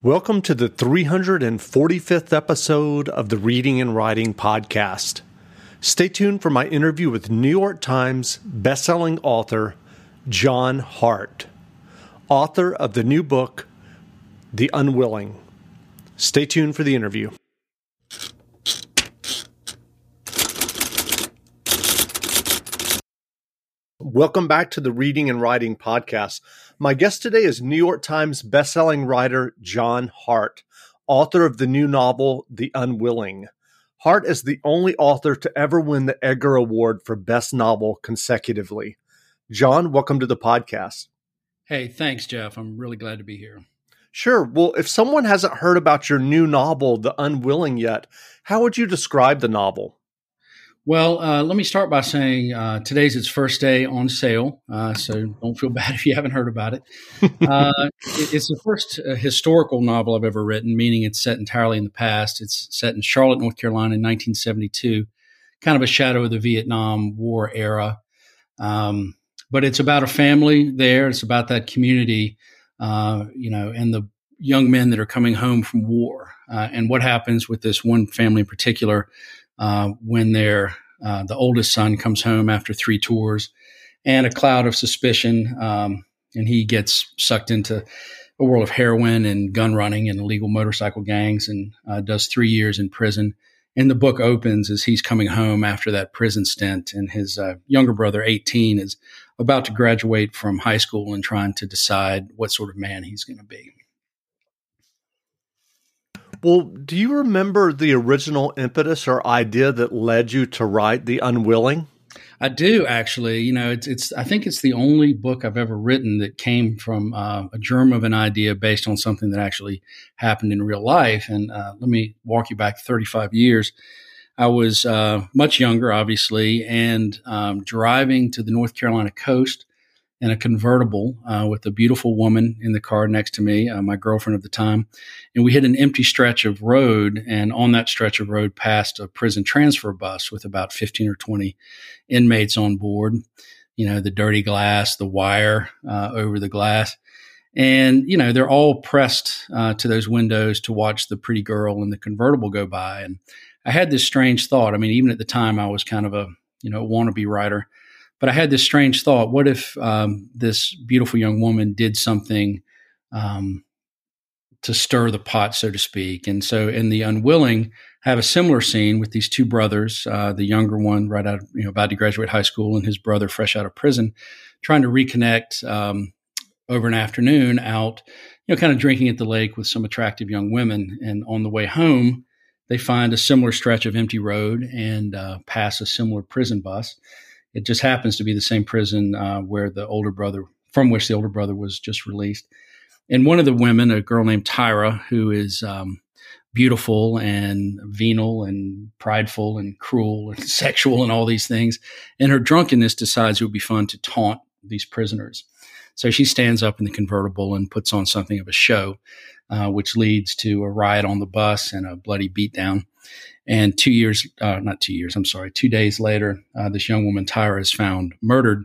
Welcome to the 345th episode of the Reading and Writing Podcast. Stay tuned for my interview with New York Times bestselling author John Hart, author of the new book, The Unwilling. Stay tuned for the interview. Welcome back to the Reading and Writing Podcast. My guest today is New York Times bestselling writer John Hart, author of the new novel, The Unwilling. Hart is the only author to ever win the Edgar Award for Best Novel consecutively. John, welcome to the podcast. Hey, thanks, Jeff. I'm really glad to be here. Sure. Well, if someone hasn't heard about your new novel, The Unwilling, yet, how would you describe the novel? Well, let me start by saying today's its first day on sale, so don't feel bad if you haven't heard about it. It's the first historical novel I've ever written, meaning it's set entirely in the past. It's set in Charlotte, North Carolina in 1972, kind of a shadow of the Vietnam War era. But it's about a family there. It's about that community, and the young men that are coming home from war, and what happens with this one family in particular when the oldest son comes home after 3 tours and a cloud of suspicion, and he gets sucked into a world of heroin and gun running and illegal motorcycle gangs and does 3 years in prison. And the book opens as he's coming home after that prison stint, and his younger brother, 18, is about to graduate from high school and trying to decide what sort of man he's going to be. Well, do you remember the original impetus or idea that led you to write The Unwilling? I do, actually. I think it's the only book I've ever written that came from a germ of an idea based on something that actually happened in real life. And let me walk you back 35 years. I was much younger, obviously, and driving to the North Carolina coast in a convertible with a beautiful woman in the car next to me, my girlfriend at the time. And we hit an empty stretch of road, and on that stretch of road passed a prison transfer bus with about 15 or 20 inmates on board. The dirty glass, the wire over the glass. And, they're all pressed to those windows to watch the pretty girl in the convertible go by. And I had this strange thought. I mean, even at the time, I was kind of a wannabe writer. But I had this strange thought: what if this beautiful young woman did something to stir the pot, so to speak? And so, in The Unwilling, I have a similar scene with these 2 brothers, the younger one right out, about to graduate high school, and his brother fresh out of prison, trying to reconnect over an afternoon out, kind of drinking at the lake with some attractive young women. And on the way home, they find a similar stretch of empty road and pass a similar prison bus. It just happens to be the same prison from which the older brother was just released. And one of the women, a girl named Tyra, who is beautiful and venal and prideful and cruel and sexual and all these things, in her drunkenness decides it would be fun to taunt these prisoners. So she stands up in the convertible and puts on something of a show, which leads to a riot on the bus and a bloody beatdown. And 2 days later, this young woman, Tyra, is found murdered.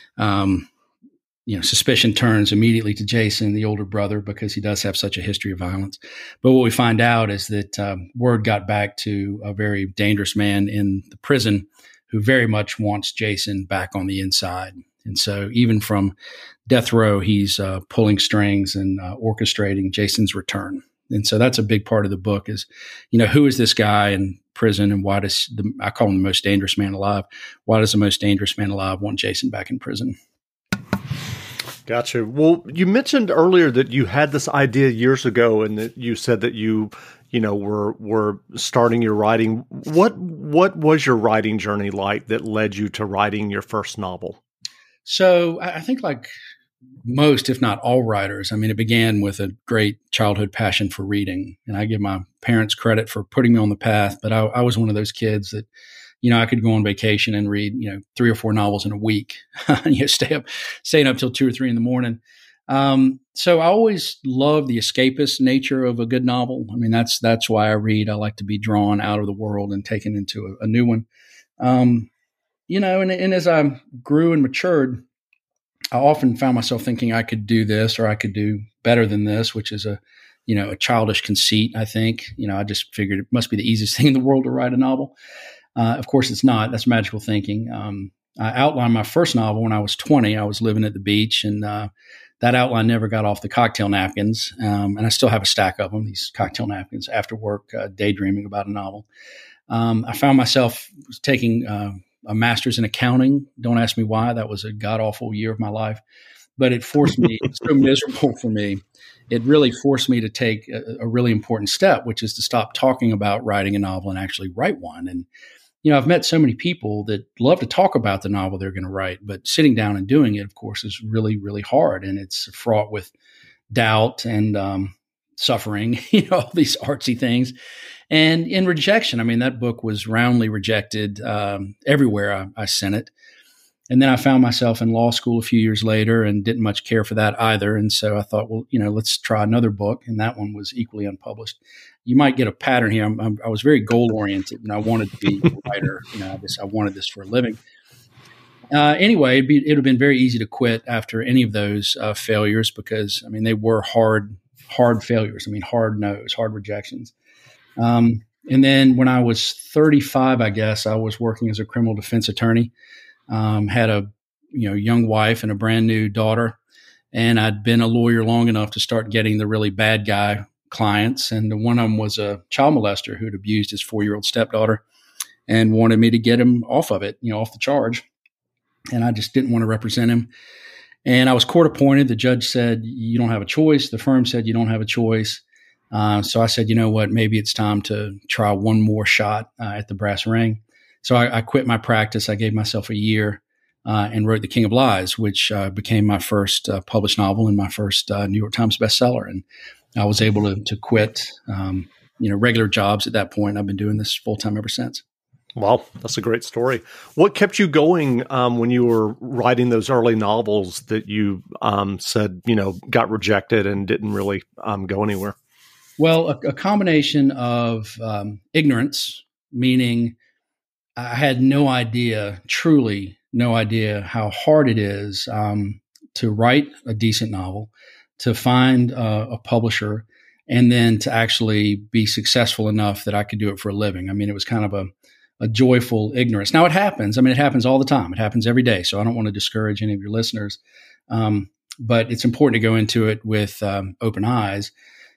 Suspicion turns immediately to Jason, the older brother, because he does have such a history of violence. But what we find out is that word got back to a very dangerous man in the prison who very much wants Jason back on the inside. And so even from death row, he's pulling strings and orchestrating Jason's return. And so that's a big part of the book is, who is this guy in prison, and why I call him the most dangerous man alive. Why does the most dangerous man alive want Jason back in prison? Gotcha. Well, you mentioned earlier that you had this idea years ago, and that you said that you were starting your writing. What was your writing journey like that led you to writing your first novel? So I think, like most, if not all writers, it began with a great childhood passion for reading. And I give my parents credit for putting me on the path, but I was one of those kids that, I could go on vacation and read, 3 or 4 novels in a week, staying up till 2 or 3 in the morning. So I always loved the escapist nature of a good novel. That's why I read. I like to be drawn out of the world and taken into a new one. And as I grew and matured, I often found myself thinking I could do this or I could do better than this, which is a a childish conceit, I think. I just figured it must be the easiest thing in the world to write a novel. Of course, it's not. That's magical thinking. I outlined my first novel when I was 20. I was living at the beach, and that outline never got off the cocktail napkins. And I still have a stack of them, these cocktail napkins, after work, daydreaming about a novel. I found myself taking a master's in accounting. Don't ask me why. That was a god-awful year of my life. But it forced me, it's so miserable for me. It really forced me to take a really important step, which is to stop talking about writing a novel and actually write one. And, I've met so many people that love to talk about the novel they're going to write, but sitting down and doing it, of course, is really, really hard. And it's fraught with doubt and suffering, all these artsy things. And in rejection, I mean, that book was roundly rejected everywhere I sent it. And then I found myself in law school a few years later and didn't much care for that either. And so I thought, well, let's try another book. And that one was equally unpublished. You might get a pattern here. I was very goal oriented, and I wanted to be a writer. I wanted this for a living. Anyway, it would have been very easy to quit after any of those failures because, they were hard failures. Hard no's, hard rejections. And then when I was 35, I guess, I was working as a criminal defense attorney. Had a young wife and a brand new daughter, and I'd been a lawyer long enough to start getting the really bad guy clients. And one of them was a child molester who'd abused his 4-year-old stepdaughter and wanted me to get him off of it, off the charge. And I just didn't want to represent him. And I was court appointed. The judge said, you don't have a choice. The firm said, you don't have a choice. So I said, you know what, maybe it's time to try one more shot at the brass ring. So I quit my practice. I gave myself a year and wrote The King of Lies, which became my first published novel and my first New York Times bestseller. And I was able to quit, regular jobs at that point. I've been doing this full time ever since. Wow, that's a great story. What kept you going when you were writing those early novels that you said, got rejected and didn't really go anywhere? Well, a combination of ignorance, meaning I had truly no idea how hard it is to write a decent novel, to find a publisher, and then to actually be successful enough that I could do it for a living. It was kind of a joyful ignorance. Now it happens. It happens all the time. It happens every day. So I don't want to discourage any of your listeners. But it's important to go into it with open eyes.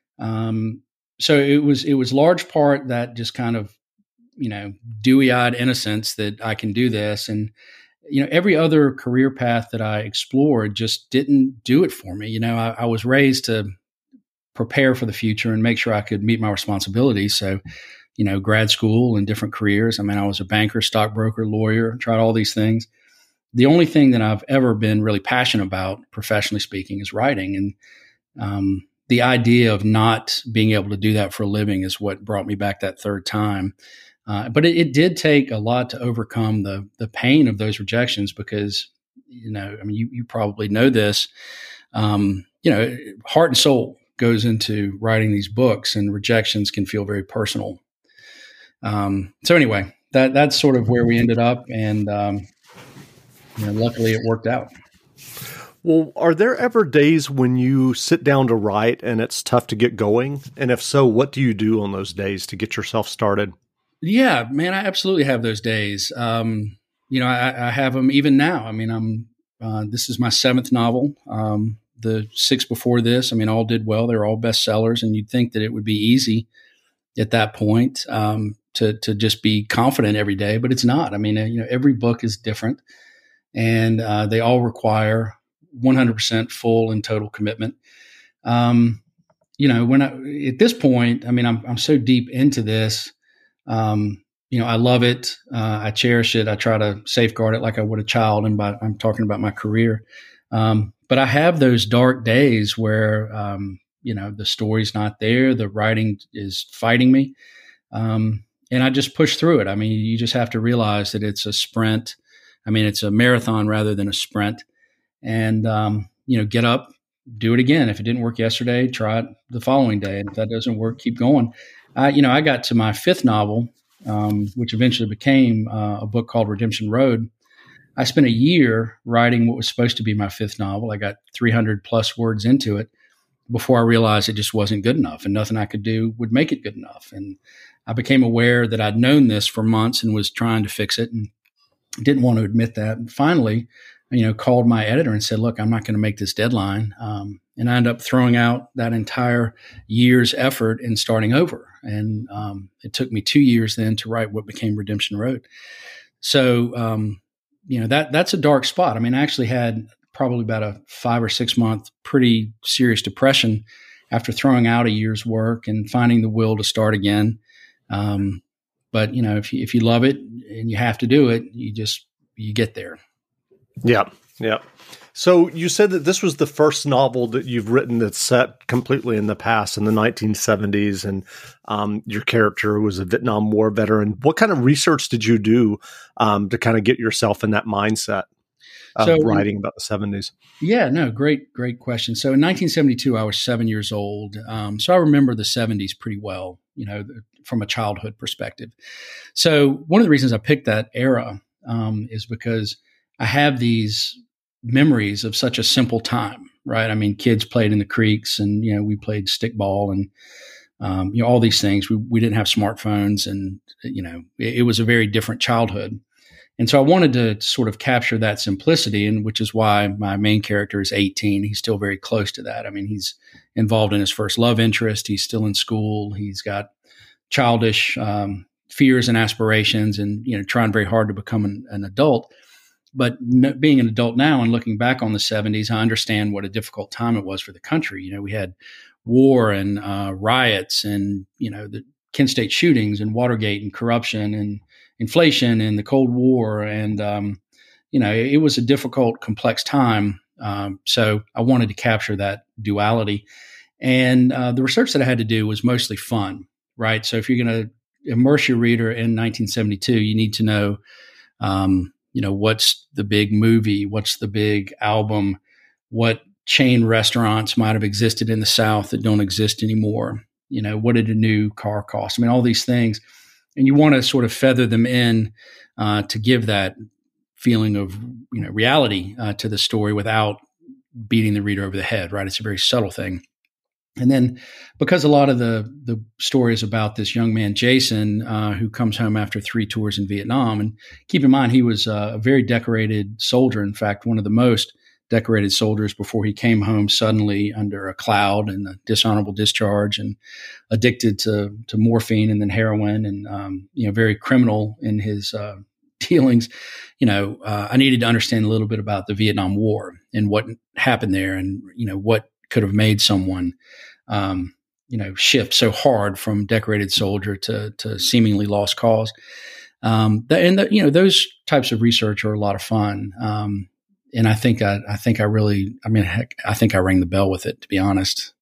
So it was large part that just kind of, dewy-eyed innocence that I can do this. And, every other career path that I explored just didn't do it for me. I was raised to prepare for the future and make sure I could meet my responsibilities. So, grad school and different careers. I was a banker, stockbroker, lawyer, tried all these things. The only thing that I've ever been really passionate about, professionally speaking, is writing. And the idea of not being able to do that for a living is what brought me back that third time. But it did take a lot to overcome the pain of those rejections because, you probably know this, heart and soul goes into writing these books, and rejections can feel very personal. So anyway, that's sort of where we ended up, and luckily it worked out. Well, are there ever days when you sit down to write and it's tough to get going? And if so, what do you do on those days to get yourself started? Yeah, man, I absolutely have those days. I have them even now. This is my 7th novel. The 6 before this, all did well. They're all bestsellers, and you'd think that it would be easy at that point to just be confident every day, but it's not. Every book is different, and they all require 100% full and total commitment. At this point, I'm so deep into this. I love it. I cherish it. I try to safeguard it like I would a child. And I'm talking about my career. But I have those dark days where, the story's not there. The writing is fighting me. And I just push through it. You just have to realize that it's a sprint. It's a marathon rather than a sprint. And, get up, do it again. If it didn't work yesterday, try it the following day. And if that doesn't work, keep going. I got to my 5th novel, which eventually became a book called Redemption Road. I spent a year writing what was supposed to be my 5th novel. I got 300 plus words into it, before I realized it just wasn't good enough, and nothing I could do would make it good enough. And I became aware that I'd known this for months and was trying to fix it, and didn't want to admit that. And finally, called my editor and said, look, I'm not going to make this deadline. And I ended up throwing out that entire year's effort and starting over. And it took me 2 years then to write what became Redemption Road. So, that's a dark spot. I mean, I actually had probably about a 5 or 6 month pretty serious depression after throwing out a year's work and finding the will to start again. But if you love it and you have to do it, you get there. Yeah. Yeah. So you said that this was the first novel that you've written that's set completely in the past, in the 1970s, and your character was a Vietnam War veteran. What kind of research did you do to kind of get yourself in that mindset of writing about the 70s? Yeah, no, great question. So in 1972, I was 7 years old. So I remember the 70s pretty well, from a childhood perspective. So one of the reasons I picked that era is because I have these memories of such a simple time, right? I mean, kids played in the creeks, and we played stickball and all these things. We didn't have smartphones, and it was a very different childhood. And so I wanted to sort of capture that simplicity, and which is why my main character is 18. He's still very close to that. I mean, he's involved in his first love interest. He's still in school. He's got childish fears and aspirations, and trying very hard to become an adult. But being an adult now and looking back on the 70s, I understand what a difficult time it was for the country. We had war and riots, and the Kent State shootings and Watergate and corruption and inflation and the Cold War, and it was a difficult, complex time. So I wanted to capture that duality, and the research that I had to do was mostly fun, right? So if you're going to immerse your reader in 1972, you need to know, what's the big movie, what's the big album, what chain restaurants might have existed in the South that don't exist anymore. What did a new car cost? I mean, all these things. And you want to sort of feather them in to give that feeling of, reality to the story without beating the reader over the head, right? It's a very subtle thing. And then because a lot of the story is about this young man, Jason, who comes home after 3 tours in Vietnam. And keep in mind, he was a very decorated soldier. In fact, one of the most decorated soldiers before he came home suddenly under a cloud and a dishonorable discharge, and addicted to morphine and then heroin, and, very criminal in his dealings. I needed to understand a little bit about the Vietnam War and what happened there, and, what could have made someone, shift so hard from decorated soldier to seemingly lost cause. Those types of research are a lot of fun. And I think I rang the bell with it, to be honest.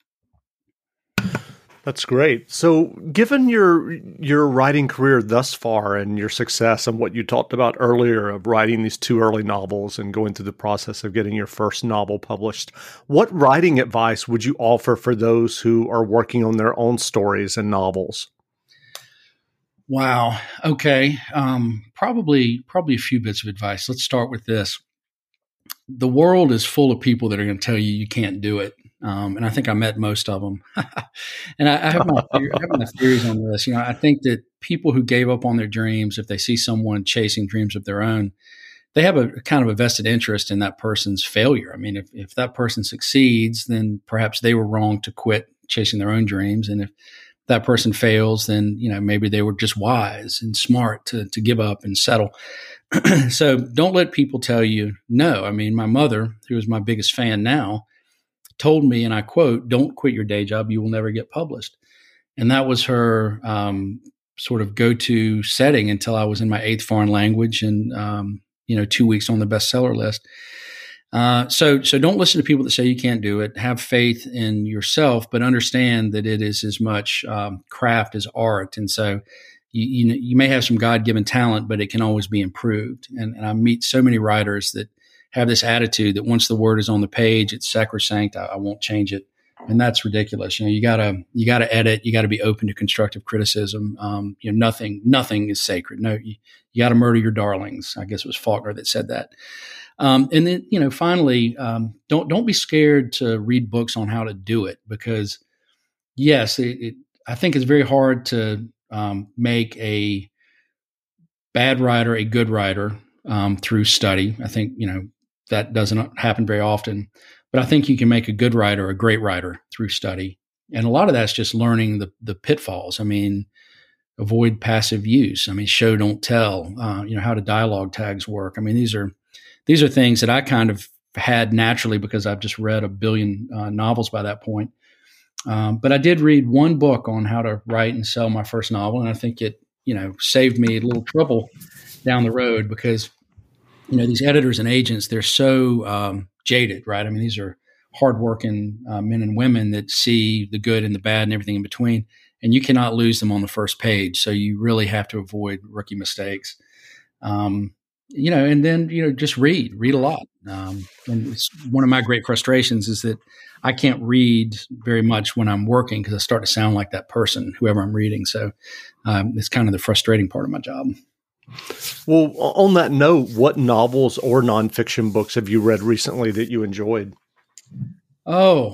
That's great. So given your writing career thus far and your success and what you talked about earlier of writing these 2 early novels and going through the process of getting your first novel published, what writing advice would you offer for those who are working on their own stories and novels? Wow. Okay. Probably a few bits of advice. Let's start with this. The world is full of people that are going to tell you can't do it. And I think I met most of them. And I have my theories on this. I think that people who gave up on their dreams, if they see someone chasing dreams of their own, they have a kind of a vested interest in that person's failure. I mean, if that person succeeds, then perhaps they were wrong to quit chasing their own dreams. And if that person fails, then, maybe they were just wise and smart to give up and settle. So don't let people tell you no. I mean, my mother, who is my biggest fan now, told me, and I quote, "Don't quit your day job. You will never get published." And that was her sort of go-to setting until I was in my 8th foreign language and, 2 weeks on the bestseller list. So don't listen to people that say you can't do it. Have faith in yourself, but understand that it is as much craft as art. And so you may have some God-given talent, but it can always be improved. And I meet so many writers that have this attitude that once the word is on the page, it's sacrosanct. I won't change it. And that's ridiculous. You gotta edit. You gotta be open to constructive criticism. Nothing is sacred. No, you gotta murder your darlings. I guess it was Faulkner that said that. And then, finally, don't be scared to read books on how to do it, because yes, I think it's very hard to make a bad writer a good writer through study. I think, that doesn't happen very often. But I think you can make a good writer a great writer through study. And a lot of that's just learning the pitfalls. I mean, avoid passive use. I mean, show, don't tell, how do dialogue tags work? I mean, these are things that I kind of had naturally because I've just read a billion novels by that point. But I did read one book on how to write and sell my first novel. And I think it, saved me a little trouble down the road because, these editors and agents, they're so jaded, right? I mean, these are hardworking men and women that see the good and the bad and everything in between, and you cannot lose them on the first page. So you really have to avoid rookie mistakes, and then, just read a lot. And it's one of my great frustrations is that I can't read very much when I'm working because I start to sound like that person, whoever I'm reading. So it's kind of the frustrating part of my job. Well, on that note, what novels or nonfiction books have you read recently that you enjoyed? Oh,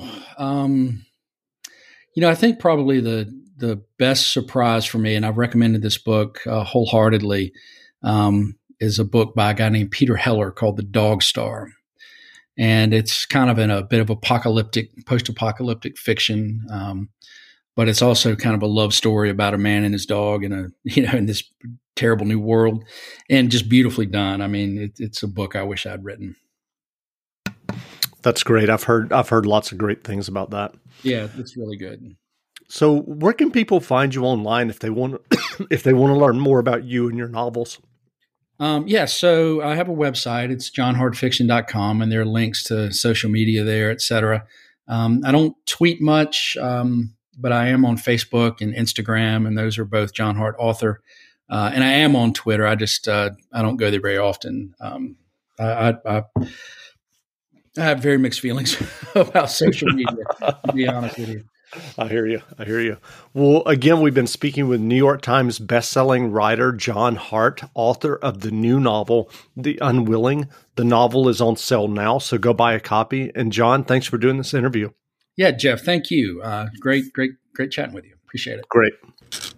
I think probably the best surprise for me, and I've recommended this book wholeheartedly, is a book by a guy named Peter Heller called The Dog Star. And it's kind of in a bit of post-apocalyptic fiction, but it's also kind of a love story about a man and his dog in in this terrible new world, and just beautifully done. I mean, it's a book I wish I'd written. That's great. I've heard lots of great things about that. Yeah, it's really good. So, where can people find you online if they want to learn more about you and your novels? So I have a website. It's johnhartfiction.com, and there are links to social media there, et cetera. I don't tweet much, but I am on Facebook and Instagram, and those are both John Hart Author. And I am on Twitter. I just I don't go there very often. I have very mixed feelings about social media, to be honest with you. I hear you. Well, again, we've been speaking with New York Times bestselling writer John Hart, author of the new novel, The Unwilling. The novel is on sale now, so go buy a copy. And John, thanks for doing this interview. Yeah, Jeff, thank you. Great chatting with you. Appreciate it. Great.